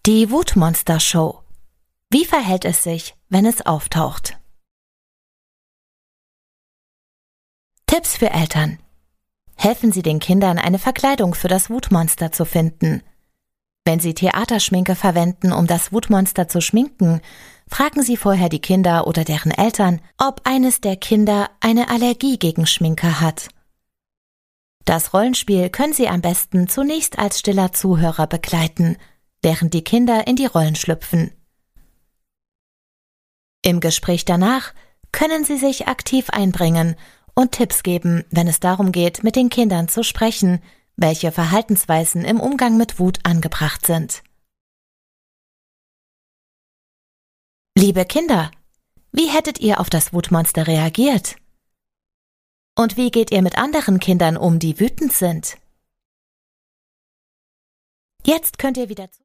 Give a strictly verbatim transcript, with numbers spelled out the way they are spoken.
Die Wutmonster-Show. Wie verhält es sich, wenn es auftaucht? Tipps für Eltern. Helfen Sie den Kindern, eine Verkleidung für das Wutmonster zu finden. Wenn Sie Theaterschminke verwenden, um das Wutmonster zu schminken, fragen Sie vorher die Kinder oder deren Eltern, ob eines der Kinder eine Allergie gegen Schminke hat. Das Rollenspiel können Sie am besten zunächst als stiller Zuhörer begleiten, während die Kinder in die Rollen schlüpfen. Im Gespräch danach können Sie sich aktiv einbringen und Tipps geben, wenn es darum geht, mit den Kindern zu sprechen, welche Verhaltensweisen im Umgang mit Wut angebracht sind. Liebe Kinder, wie hättet ihr auf das Wutmonster reagiert? Und wie geht ihr mit anderen Kindern um, die wütend sind? Jetzt könnt ihr wieder zu